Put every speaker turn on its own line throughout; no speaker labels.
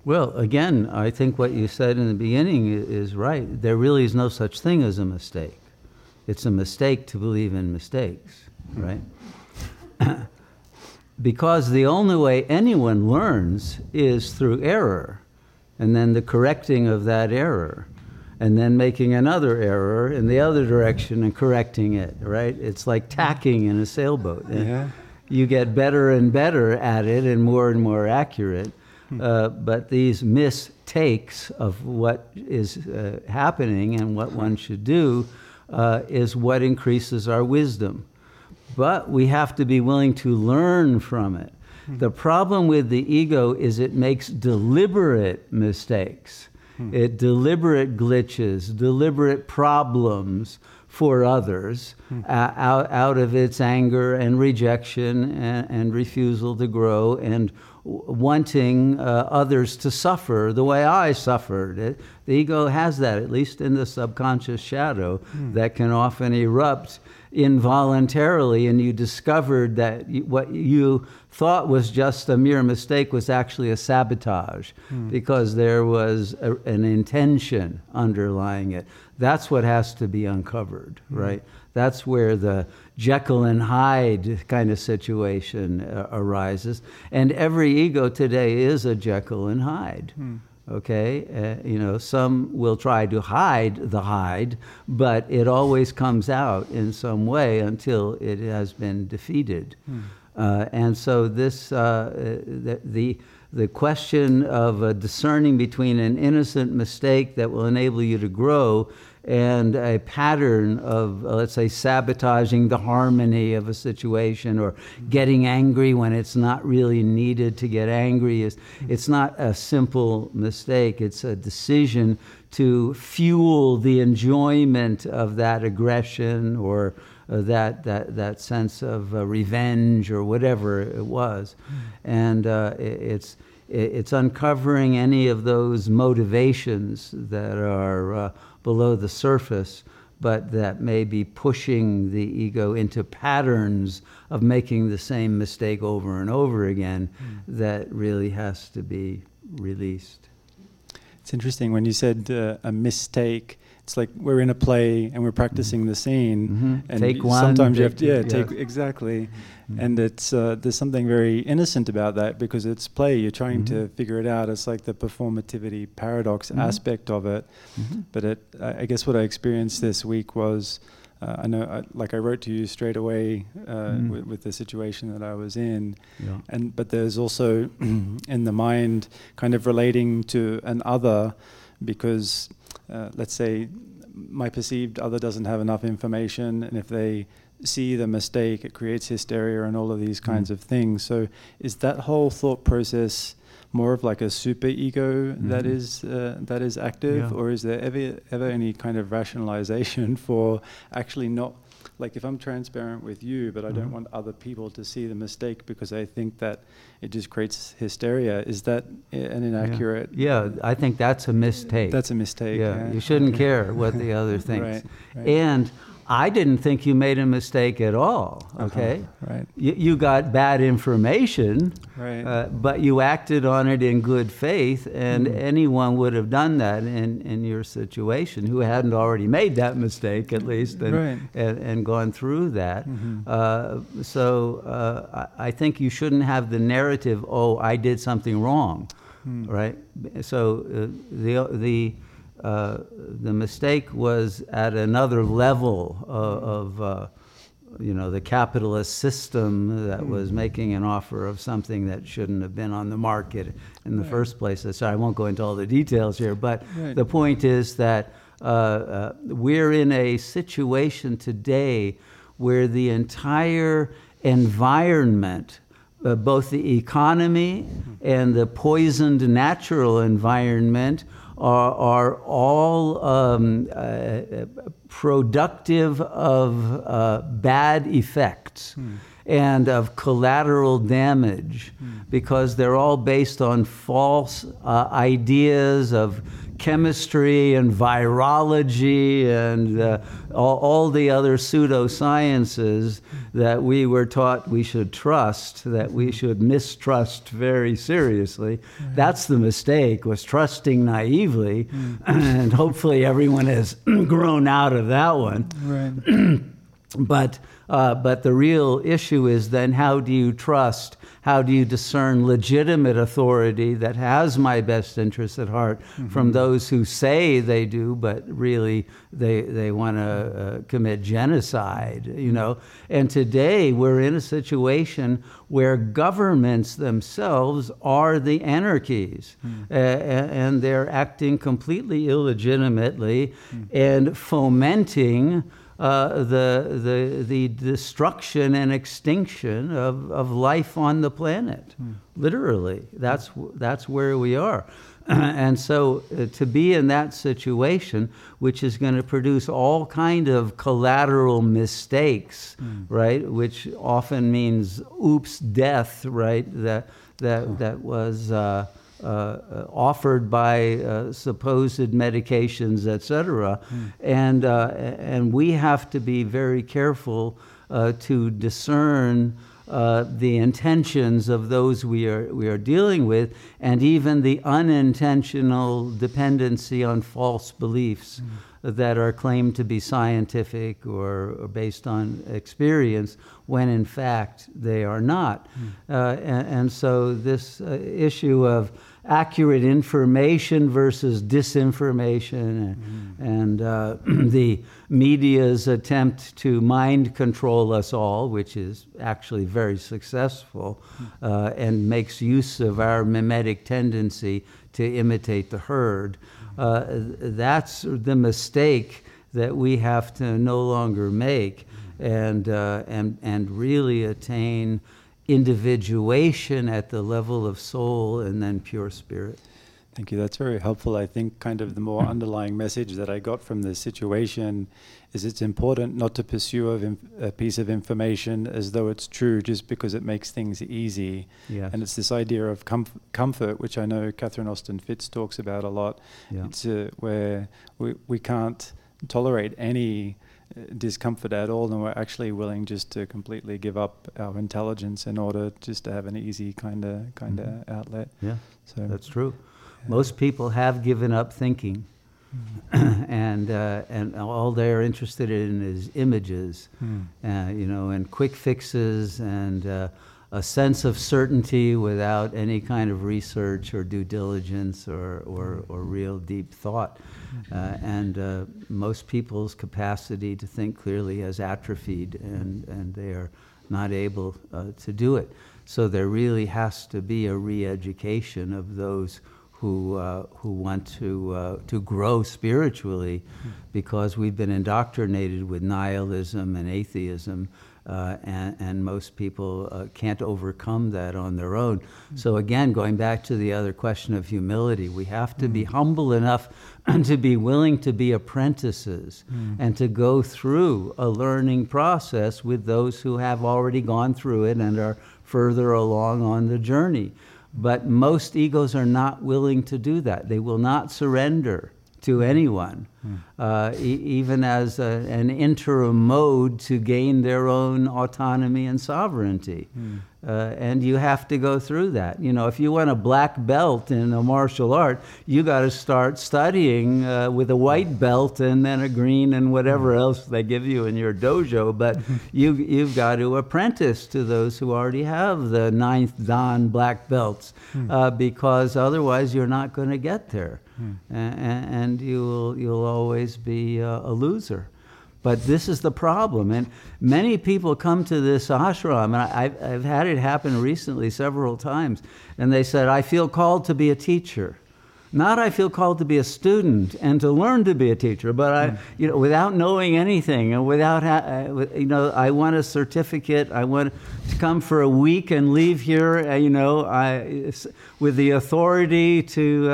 Well, again, I think what you said in the beginning is right. There really is no such thing as a mistake. It's a mistake to believe in mistakes, right? Because the only way anyone learns is through error, and then the correcting of that error, and then making another error in the other direction and correcting it, right? It's like tacking in a sailboat.
Yeah.
You get better and better at it and more accurate. But these mistakes of what is happening and what one should do is what increases our wisdom. But we have to be willing to learn from it. The problem with the ego is it makes deliberate mistakes. It deliberate glitches, deliberate problems for others out of its anger and rejection and refusal to grow and wanting others to suffer the way I suffered. The ego has that, at least in the subconscious shadow, that can often erupt involuntarily, and you discovered that what you thought was just a mere mistake was actually a sabotage because there was an intention underlying it. That's what has to be uncovered, right? That's where the Jekyll and Hyde kind of situation arises. And every ego today is a Jekyll and Hyde. Okay, some will try to hide the Hyde, but it always comes out in some way until it has been defeated. And so this, the question of discerning between an innocent mistake that will enable you to grow and a pattern of, let's say, sabotaging the harmony of a situation or getting angry when it's not really needed to get angry, it's not a simple mistake. It's a decision to fuel the enjoyment of that aggression or that sense of revenge or whatever it was. And it's uncovering any of those motivations that are below the surface, but that may be pushing the ego into patterns of making the same mistake over and over again that really has to be released.
It's interesting when you said a mistake. It's like we're in a play and we're practicing the scene, and
take one.
Sometimes you have to, take exactly. And it's there's something very innocent about that because it's play. You're trying to figure it out. It's like the performativity paradox aspect of it. But I guess what I experienced this week was, I wrote to you straight away with the situation that I was in, but there's also in the mind kind of relating to an other, because let's say my perceived other doesn't have enough information, and if they see the mistake, it creates hysteria and all of these kinds of things. So is that whole thought process more of like a super ego that is active, or is there ever any kind of rationalization for actually not, like if I'm transparent with you, but I don't want other people to see the mistake because I think that it just creates hysteria. Is that an inaccurate?
Yeah, I think that's a mistake.
That's a mistake.
Yeah. You shouldn't care what the other thinks.
Right.
And I didn't think you made a mistake at all, okay?
Right.
You got bad information,
right.
But you acted on it in good faith, and anyone would have done that in your situation who hadn't already made that mistake, at least, and gone through that. So I think you shouldn't have the narrative, oh, I did something wrong, right? So the mistake was at another level of the capitalist system that was making an offer of something that shouldn't have been on the market in the first place. So I won't go into all the details here, but the point is that we're in a situation today where the entire environment, both the economy and the poisoned natural environment, are all productive of bad effects and of collateral damage because they're all based on false ideas of chemistry and virology and all the other pseudosciences that we were taught we should trust, that we should mistrust very seriously. That's the mistake, was trusting naively, and hopefully everyone has grown out of that one.
Right.
But the real issue is then, how do you trust? How do you discern legitimate authority that has my best interests at heart from those who say they do, but really they want to commit genocide, you know? And today we're in a situation where governments themselves are the anarchies, and they're acting completely illegitimately and fomenting the destruction and extinction of life on the planet. Literally, that's where we are. And so to be in that situation, which is going to produce all kind of collateral mistakes, right, which often means oops, death, right, that was offered by supposed medications, etc. And we have to be very careful to discern the intentions of those we are dealing with, and even the unintentional dependency on false beliefs that are claimed to be scientific or based on experience, when in fact they are not. And so this issue of accurate information versus disinformation, and the media's attempt to mind control us all, which is actually very successful, and makes use of our mimetic tendency to imitate the herd. That's the mistake that we have to no longer make, and really attain individuation at the level of soul and then pure spirit.
Thank you. That's very helpful. I think kind of the more underlying message that I got from this situation is it's important not to pursue a piece of information as though it's true just because it makes things easy.
Yes.
And it's this idea of comfort, which I know Catherine Austin Fitts talks about a lot.
Yeah.
It's where we can't tolerate any discomfort at all, and we're actually willing just to completely give up our intelligence in order just to have an easy kind of outlet.
Yeah,
so
that's true. Most people have given up thinking, and all they're interested in is images, you know, and quick fixes, and a sense of certainty without any kind of research or due diligence or real deep thought. And most people's capacity to think clearly has atrophied, and they are not able to do it. So there really has to be a re-education of those who want to grow spiritually, because we've been indoctrinated with nihilism and atheism, and most people can't overcome that on their own. So again, going back to the other question of humility, we have to be humble enough to be willing to be apprentices and to go through a learning process with those who have already gone through it and are further along on the journey. But most egos are not willing to do that. They will not surrender to anyone, even as an interim mode to gain their own autonomy and sovereignty. And you have to go through that. You know, if you want a black belt in a martial art, you got to start studying with a white belt and then a green and whatever else they give you in your dojo. But you've got to apprentice to those who already have the 9th Dan black belts, because otherwise you're not going to get there, and you'll always be a loser. But this is the problem, and many people come to this ashram, and I've had it happen recently several times, and they said, I feel called to be a teacher. Not I feel called to be a student and to learn to be a teacher, but without knowing anything, and without, I want a certificate, I want to come for a week and leave here, with the authority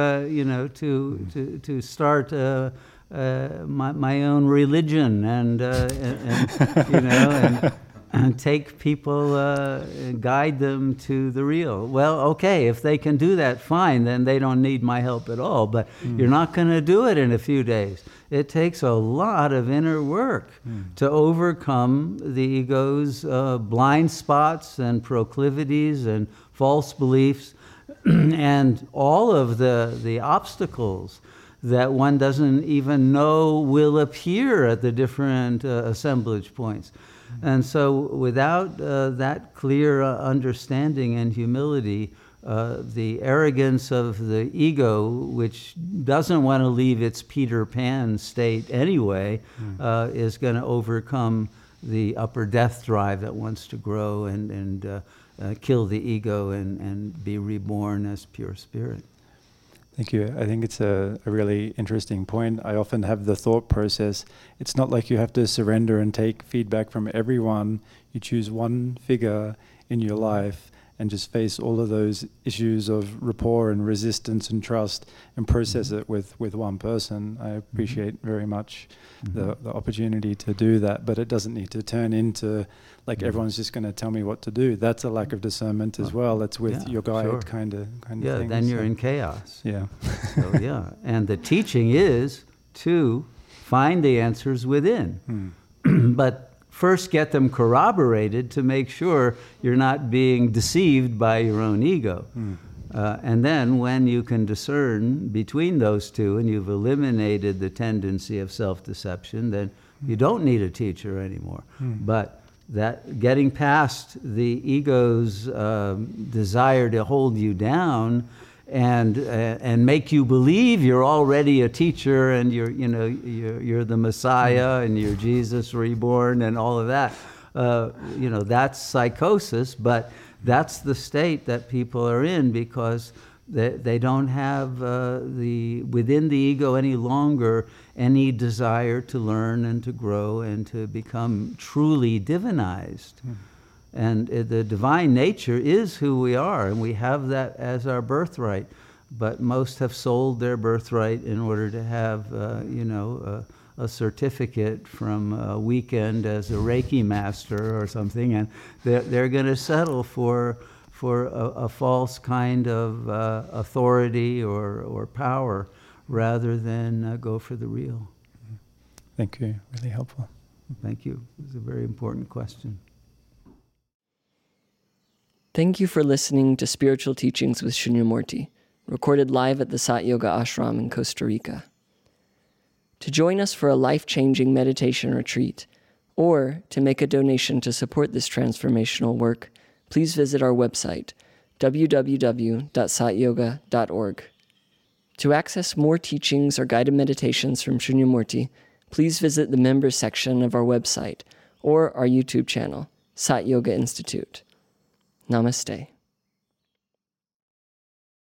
to start my own religion, and take people, guide them to the real. Well, okay, if they can do that, fine, then they don't need my help at all. But you're not going to do it in a few days. It takes a lot of inner work to overcome the ego's blind spots and proclivities and false beliefs and all of the obstacles that one doesn't even know will appear at the different assemblage points. And so without that clear understanding and humility, the arrogance of the ego, which doesn't want to leave its Peter Pan state anyway, is going to overcome the upper death drive that wants to grow and kill the ego and be reborn as pure spirit.
Thank you. I think it's a really interesting point. I often have the thought process, it's not like you have to surrender and take feedback from everyone. You choose one figure in your life and just face all of those issues of rapport and resistance and trust and process it with one person. I appreciate very much the opportunity to do that, but it doesn't need to turn into like everyone's just going to tell me what to do. That's a lack of discernment as well. It's with your guide kind of thing.
Yeah, then you're in chaos.
Yeah.
So yeah, and the teaching is to find the answers within. But first get them corroborated to make sure you're not being deceived by your own ego. And then when you can discern between those two and you've eliminated the tendency of self-deception, then you don't need a teacher anymore. But that getting past the ego's desire to hold you down and make you believe you're already a teacher and you're the Messiah and you're Jesus reborn and all of that. That's psychosis, but that's the state that people are in because they don't have within the ego any longer any desire to learn and to grow and to become truly divinized. And the divine nature is who we are, and we have that as our birthright. But most have sold their birthright in order to have, a certificate from a weekend as a Reiki master or something, and they're going to settle for a false kind of authority or power rather than go for the real.
Thank you. Really helpful.
Thank you. It was a very important question.
Thank you for listening to Spiritual Teachings with Shunyamurti, recorded live at the Sat Yoga Ashram in Costa Rica. To join us for a life-changing meditation retreat, or to make a donation to support this transformational work, please visit our website, www.satyoga.org. To access more teachings or guided meditations from Shunyamurti, please visit the members section of our website or our YouTube channel, Sat Yoga Institute. Namaste.